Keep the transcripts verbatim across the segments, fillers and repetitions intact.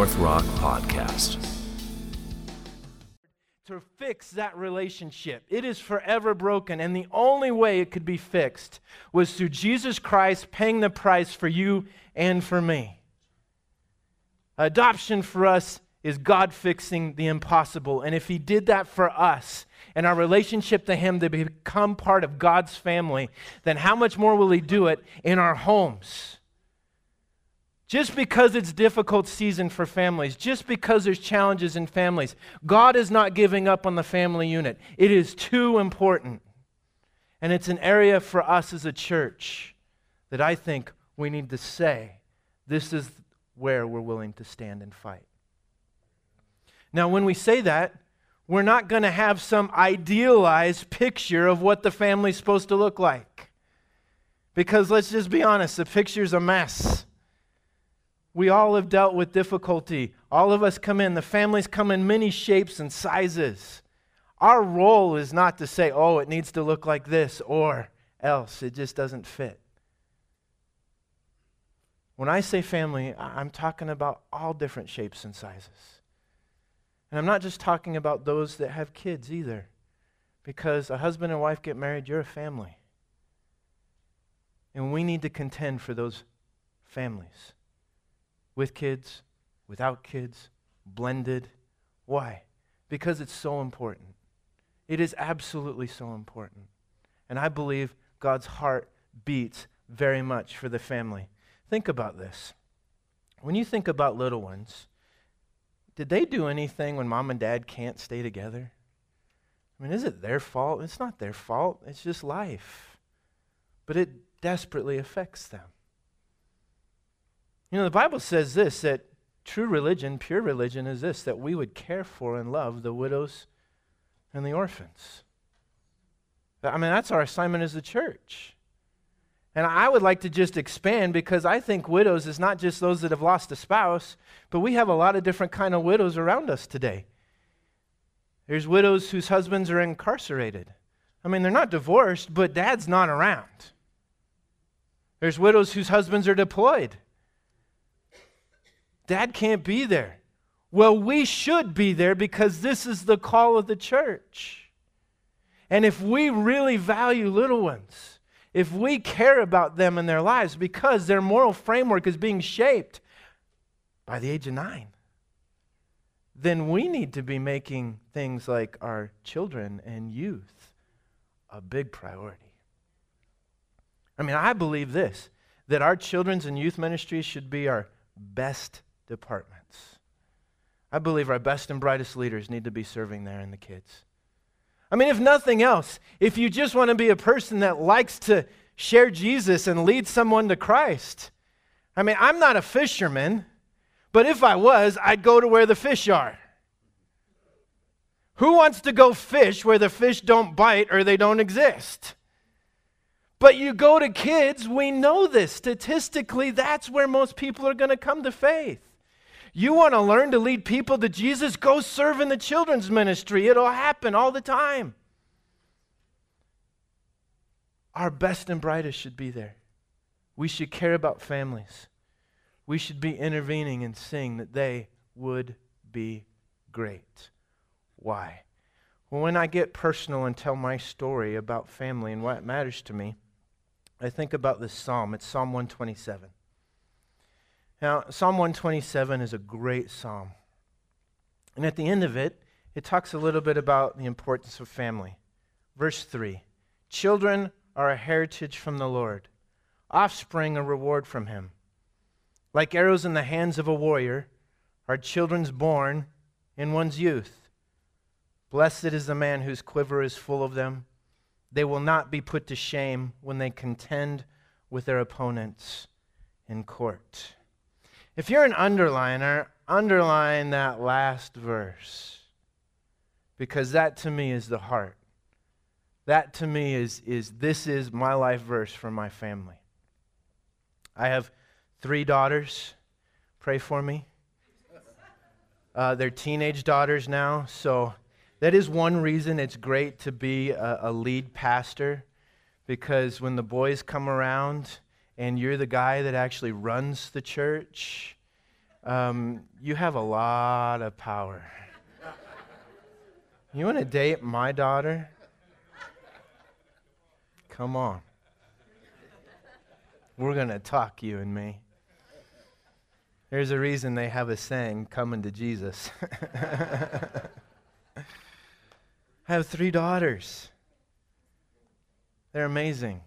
North Rock Podcast. To fix that relationship. It is forever broken, and the only way it could be fixed was through Jesus Christ paying the price for you and for me. Adoption for us is God fixing the impossible, and if He did that for us and our relationship to Him to become part of God's family, then how much more will He do it in our homes? Just because it's a difficult season for families, just because there's challenges in families, God is not giving up on the family unit. It is too important. And it's an area for us as a church that I think we need to say, this is where we're willing to stand and fight. Now, when we say that, we're not going to have some idealized picture of what the family's supposed to look like. Because let's just be honest, the picture's a mess. We all have dealt with difficulty. All of us come in. The families come in many shapes and sizes. Our role is not to say, oh, it needs to look like this or else. It just doesn't fit. When I say family, I'm talking about all different shapes and sizes. And I'm not just talking about those that have kids either. Because a husband and wife get married, you're a family. And we need to contend for those families. With kids, without kids, blended. Why? Because it's so important. It is absolutely so important. And I believe God's heart beats very much for the family. Think about this. When you think about little ones, did they do anything when mom and dad can't stay together? I mean, is it their fault? It's not their fault. It's just life. But it desperately affects them. You know, the Bible says this, that true religion, pure religion is this, that we would care for and love the widows and the orphans. I mean, that's our assignment as a church. And I would like to just expand, because I think widows is not just those that have lost a spouse, but we have a lot of different kind of widows around us today. There's widows whose husbands are incarcerated. I mean, they're not divorced, but dad's not around. There's widows whose husbands are deployed. Dad can't be there. Well, we should be there, because this is the call of the church. And if we really value little ones, if we care about them and their lives, because their moral framework is being shaped by the age of nine, then we need to be making things like our children and youth a big priority. I mean, I believe this, that our children's and youth ministries should be our best departments. I believe our best and brightest leaders need to be serving there in the kids. I mean, if nothing else, if you just want to be a person that likes to share Jesus and lead someone to Christ, I mean, I'm not a fisherman, but if I was, I'd go to where the fish are. Who wants to go fish where the fish don't bite or they don't exist? But you go to kids, we know this. Statistically, that's where most people are going to come to faith. You want to learn to lead people to Jesus? Go serve in the children's ministry. It'll happen all the time. Our best and brightest should be there. We should care about families. We should be intervening and seeing that they would be great. Why? Well, when I get personal and tell my story about family and what matters to me, I think about this psalm. It's Psalm one twenty-seven. Now, Psalm one twenty-seven is a great psalm. And at the end of it, it talks a little bit about the importance of family. Verse three, children are a heritage from the Lord, offspring a reward from Him. Like arrows in the hands of a warrior are children's born in one's youth. Blessed is the man whose quiver is full of them. They will not be put to shame when they contend with their opponents in court. If you're an underliner, underline that last verse, because that to me is the heart. That to me is, is this is my life verse for my family. I have three daughters. Pray for me. Uh, they're teenage daughters now, so that is one reason it's great to be a, a lead pastor, because when the boys come around and you're the guy that actually runs the church, Um, you have a lot of power. You want to date my daughter? Come on. We're going to talk, you and me. There's a reason they have a saying, coming to Jesus. I have three daughters. They're amazing.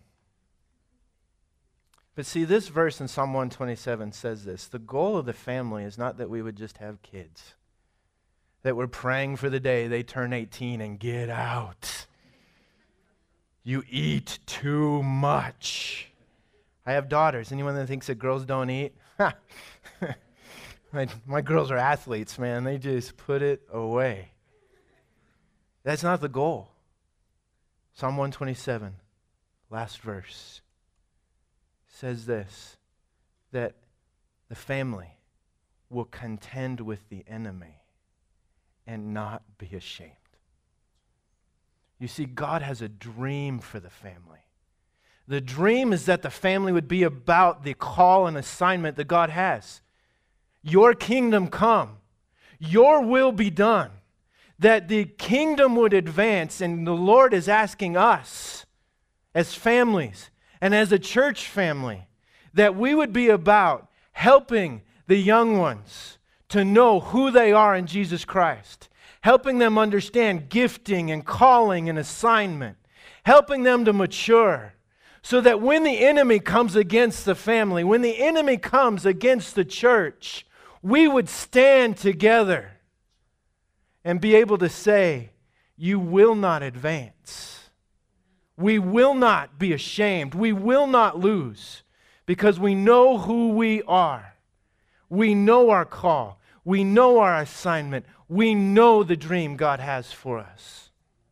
But see, this verse in Psalm one twenty-seven says this: the goal of the family is not that we would just have kids, that we're praying for the day they turn eighteen and get out. You eat too much. I have daughters. Anyone that thinks that girls don't eat? my, my girls are athletes, man. They just put it away. That's not the goal. Psalm one twenty-seven, last verse, says this, that the family will contend with the enemy and not be ashamed. You see, God has a dream for the family. The dream is that the family would be about the call and assignment that God has. Your kingdom come. Your will be done. That the kingdom would advance, and the Lord is asking us as families and as a church family that we would be about helping the young ones to know who they are in Jesus Christ, helping them understand gifting and calling and assignment, helping them to mature, so that when the enemy comes against the family, when the enemy comes against the church, we would stand together and be able to say, you will not advance. We will not be ashamed. We will not lose, because we know who we are. We know our call. We know our assignment. We know the dream God has for us.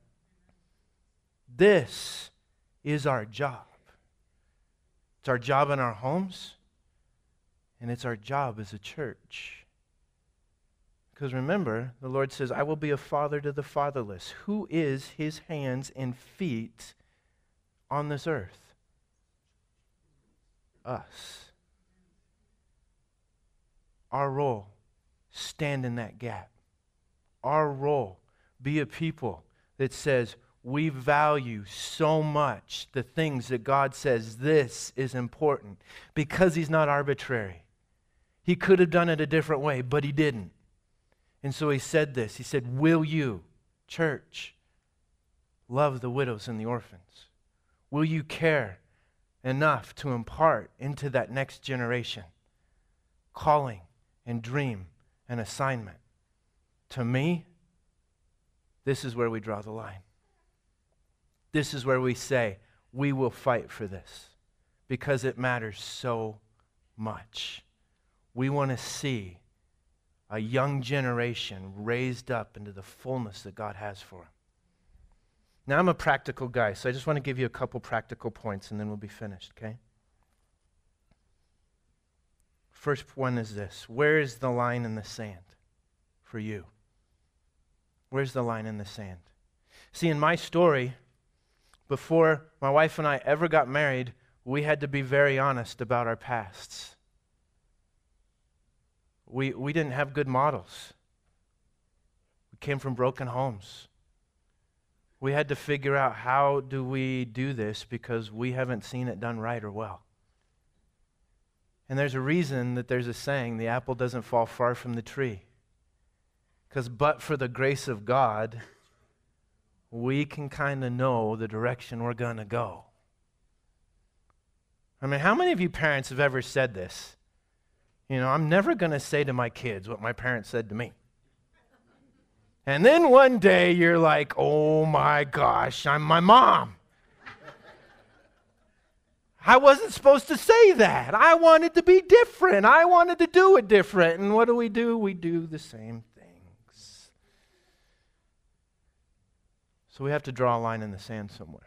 This is our job. It's our job in our homes, and it's our job as a church. Because remember, the Lord says, I will be a father to the fatherless. Who is his hands and feet on this earth? Us. Our role, stand in that gap. Our role, be a people that says, we value so much the things that God says this is important, because he's not arbitrary. He could have done it a different way, but he didn't. And so he said this. He said, will you, church, love the widows and the orphans? Will you care enough to impart into that next generation calling and dream and assignment? To me, this is where we draw the line. This is where we say, we will fight for this because it matters so much. We want to see a young generation raised up into the fullness that God has for them. Now, I'm a practical guy, so I just want to give you a couple practical points and then we'll be finished, okay? First one is this. Where is the line in the sand for you? Where's the line in the sand? See, in my story, before my wife and I ever got married, we had to be very honest about our pasts. We, we didn't have good models. We came from broken homes. We had to figure out, how do we do this, because we haven't seen it done right or well. And there's a reason that there's a saying, the apple doesn't fall far from the tree. Because but for the grace of God, we can kind of know the direction we're going to go. I mean, how many of you parents have ever said this? You know, I'm never going to say to my kids what my parents said to me. And then one day you're like, oh my gosh, I'm my mom. I wasn't supposed to say that. I wanted to be different. I wanted to do it different. And what do we do? We do the same things. So we have to draw a line in the sand somewhere.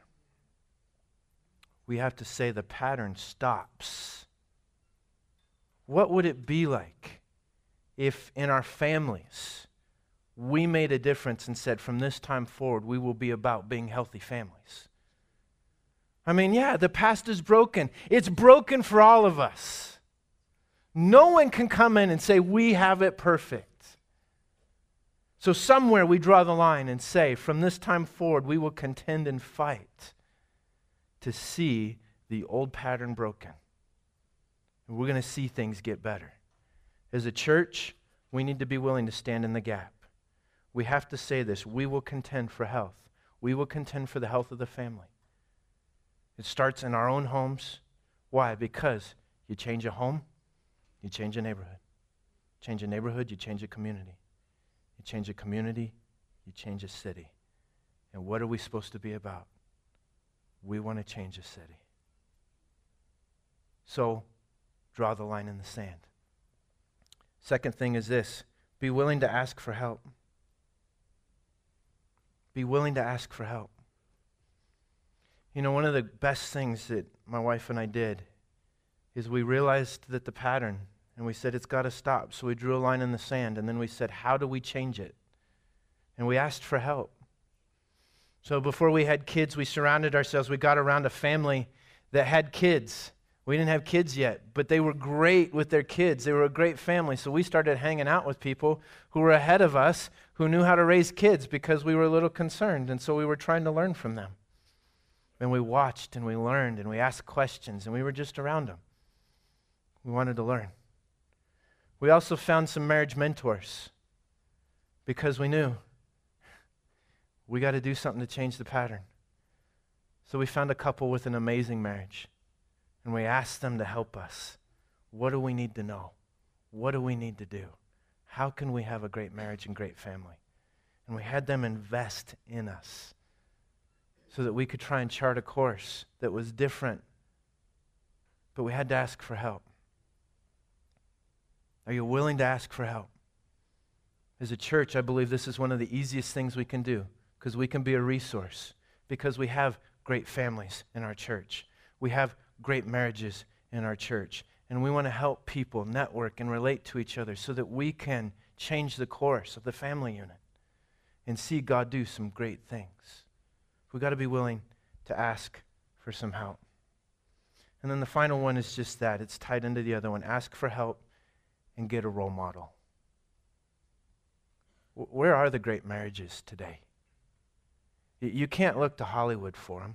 We have to say the pattern stops. What would it be like if in our families we made a difference and said, from this time forward, we will be about being healthy families? I mean, yeah, the past is broken. It's broken for all of us. No one can come in and say, we have it perfect. So somewhere we draw the line and say, from this time forward, we will contend and fight to see the old pattern broken. And we're going to see things get better. As a church, we need to be willing to stand in the gap. We have to say this: we will contend for health. We will contend for the health of the family. It starts in our own homes. Why? Because you change a home, you change a neighborhood. Change a neighborhood, you change a community. You change a community, you change a city. And what are we supposed to be about? We want to change a city. So, draw the line in the sand. Second thing is this: be willing to ask for help. Be willing to ask for help. You know, one of the best things that my wife and I did is we realized that the pattern, and we said it's got to stop. So we drew a line in the sand, and then we said, how do we change it? And we asked for help. So before we had kids, we surrounded ourselves. We got around a family that had kids. We didn't have kids yet, but they were great with their kids. They were a great family. So we started hanging out with people who were ahead of us, who knew how to raise kids, because we were a little concerned. And so we were trying to learn from them. And we watched and we learned and we asked questions, and we were just around them. We wanted to learn. We also found some marriage mentors because we knew we got to do something to change the pattern. So we found a couple with an amazing marriage, and we asked them to help us. What do we need to know? What do we need to do? How can we have a great marriage and great family? And we had them invest in us so that we could try and chart a course that was different. But we had to ask for help. Are you willing to ask for help? As a church, I believe this is one of the easiest things we can do, because we can be a resource, because we have great families in our church. We have great marriages in our church, and we want to help people network and relate to each other so that we can change the course of the family unit and see God do some great things. We've got to be willing to ask for some help. And then the final one is just that. It's tied into the other one. Ask for help and get a role model. Where are the great marriages today? You can't look to Hollywood for them.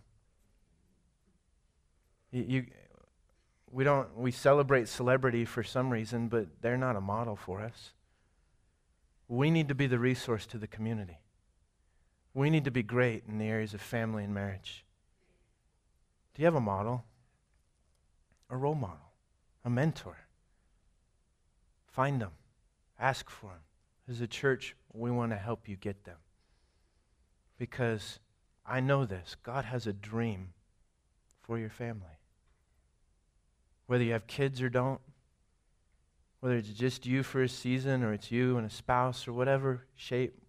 You, you, we don't. We celebrate celebrity for some reason, but they're not a model for us. We need to be the resource to the community. We need to be great in the areas of family and marriage. Do you have a model? A role model? A mentor? Find them. Ask for them. As a church, we want to help you get them. Because I know this. God has a dream for your family. Whether you have kids or don't, whether it's just you for a season or it's you and a spouse or whatever shape,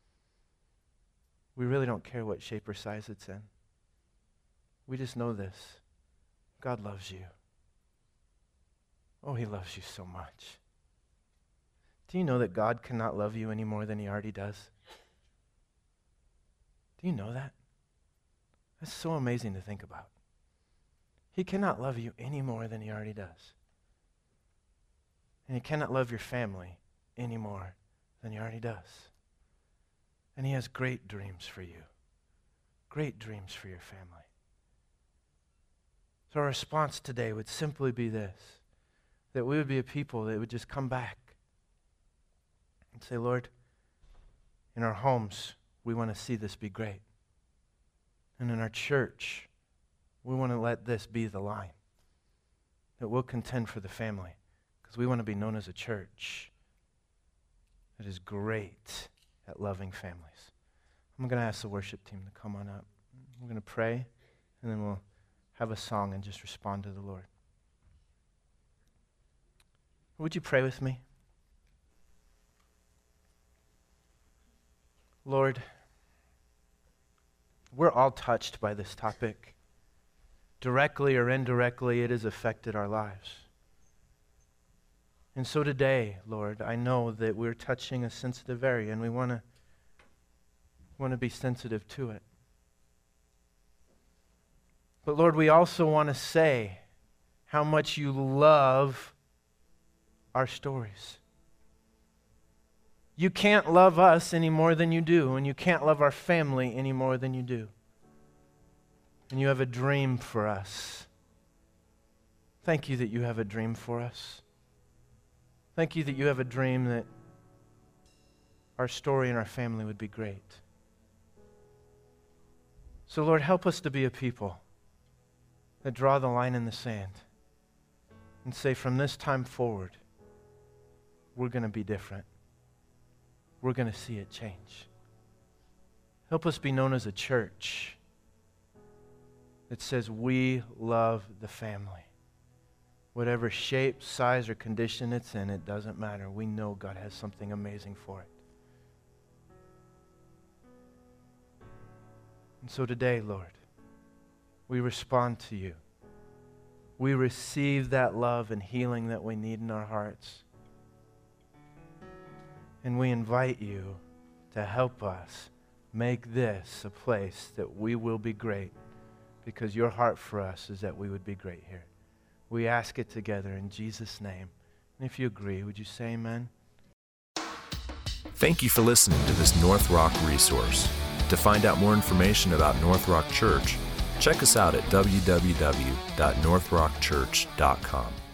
we really don't care what shape or size it's in. We just know this. God loves you. Oh, he loves you so much. Do you know that God cannot love you any more than he already does? Do you know that? That's so amazing to think about. He cannot love you any more than he already does. And he cannot love your family any more than he already does. And he has great dreams for you. Great dreams for your family. So our response today would simply be this: that we would be a people that would just come back and say, Lord, in our homes, we want to see this be great. And in our church, we want to let this be the line. That we'll contend for the family, because we want to be known as a church that is great at loving families. I'm going to ask the worship team to come on up. We're going to pray, and then we'll have a song and just respond to the Lord. Would you pray with me? Lord, we're all touched by this topic. Directly or indirectly, it has affected our lives. And so today, Lord, I know that we're touching a sensitive area, and we want to want to be sensitive to it. But Lord, we also want to say how much you love our stories. You can't love us any more than you do, and you can't love our family any more than you do. And you have a dream for us. Thank you that you have a dream for us. Thank you that you have a dream that our story and our family would be great. So Lord, help us to be a people that draw the line in the sand and say, from this time forward, we're going to be different. We're going to see it change. Help us be known as a church that says we love the family. Whatever shape, size, or condition it's in, it doesn't matter. We know God has something amazing for it. And so today, Lord, we respond to you. We receive that love and healing that we need in our hearts. And we invite you to help us make this a place that we will be great, because your heart for us is that we would be great here. We ask it together in Jesus' name. And if you agree, would you say amen? Thank you for listening to this North Rock resource. To find out more information about North Rock Church, check us out at w w w dot north rock church dot com.